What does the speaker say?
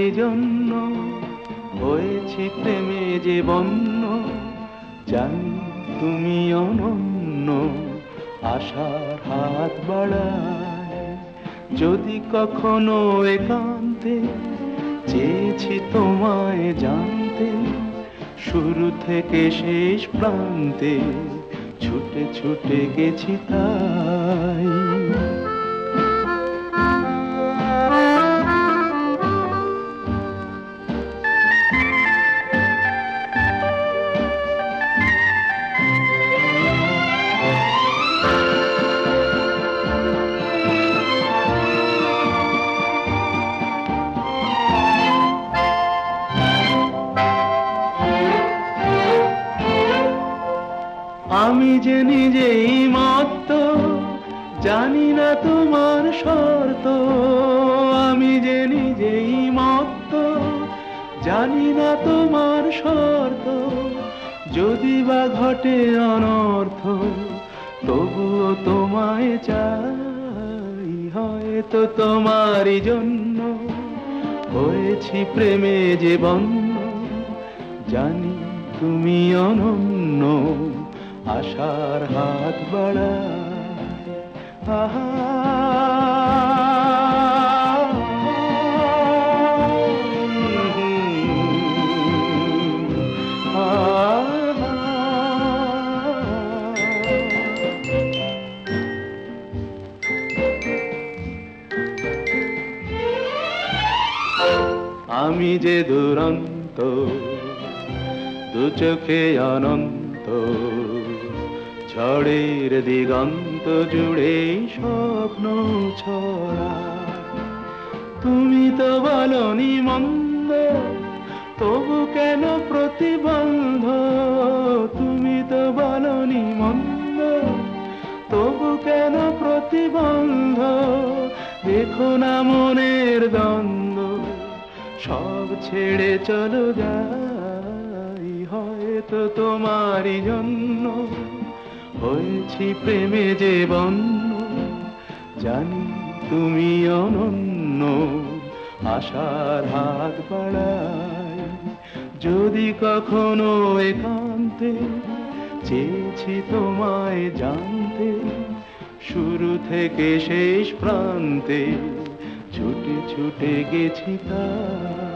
জন্য হয়েছি প্রেমে যে বন্য, জানি তুমি অনন্য, আশার হাত বাড়ায়। যদি কখনো একান্তে চেয়েছি তোমায় জানতে, শুরু থেকে শেষ প্রান্তে ছুটে ছুটে গেছি তাই। আমি যে নিজেই মত্ত, জানি না তোমার শর্ত। আমি যে নিজেই মত্ত, জানি না তোমার শর্ত। যদি বা ঘটে অনর্থ, তবুও তোমায় চাই। হয়তো তোমারই জন্য হয়েছি প্রেমে যে বন্য, জানি তুমি অনন্য, আশার হাত বাড়ায়। আহা আমি যে দুরন্ত, দু চোখে অনন্ত, ঝড়ের দিগন্ত জুড়ে স্বপ্ন ছড়া। তুমি তো বলনি মন্দ, তবু কেন প্রতিবন্ধ? তুমি তো বলনি মন্দ, তবু কেন প্রতিবন্ধ? দেখো না মনের দ্বন্দ্ব, সব ছেড়ে চলো যাই। হয়তো তোমারই জন্য হয়েছি প্রেমে যে বন্য, জানি তুমি অনন্য, আশার হাত বাড়ায়। যদি কখনো একান্তে চেয়েছি তোমায় জানতে, শুরু থেকে শেষ প্রান্তে ছুটে ছুটে গেছি তাই।